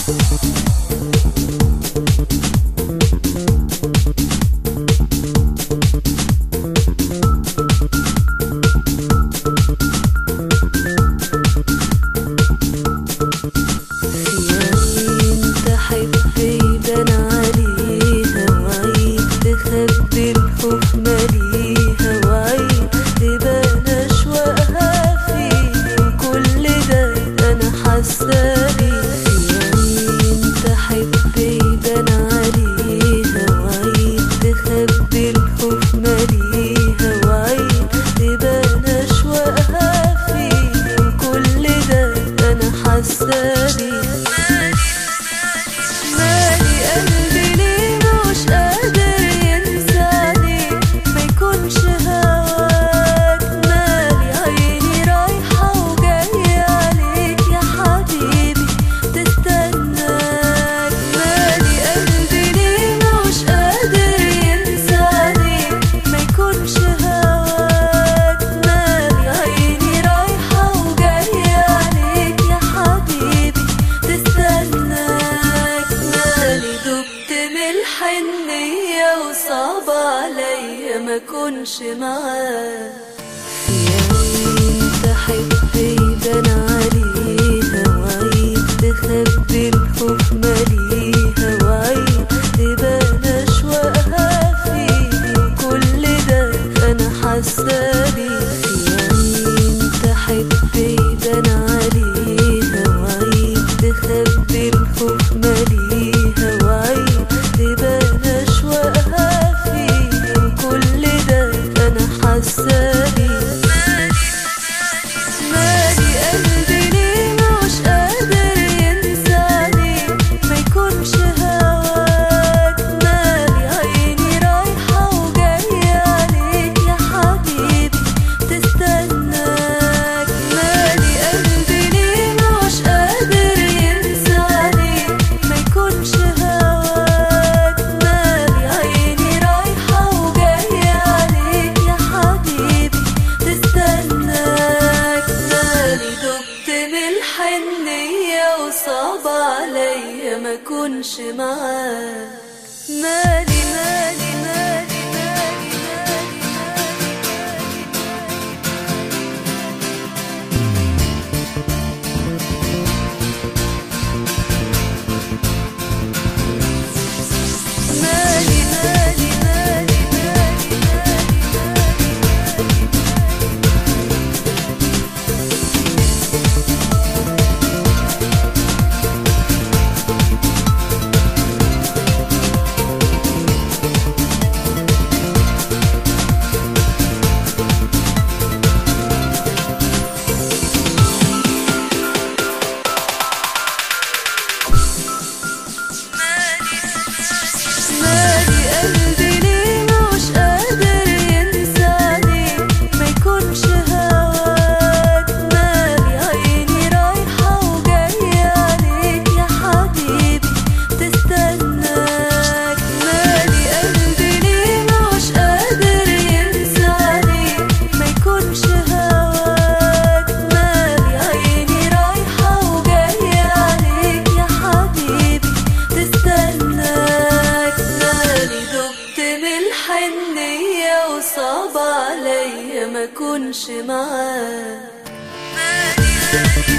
وصعب عليا ما كنش معاك. انت حبي بان عليها وعيد تخبي الخوف ماليها وعيد تبان اشواقها فيني وكل ده انا حاسه بيه. انت حبي بان عليها وعيد تخبي الخوف ماليها وعيد تبان اشواقها فيني وكل ده انا حاسه بيه. وصعب عليا ما كنش معاك. مالي مالي مالي مالي مالي مالي مالي وصعب عليا ما كنش معاك.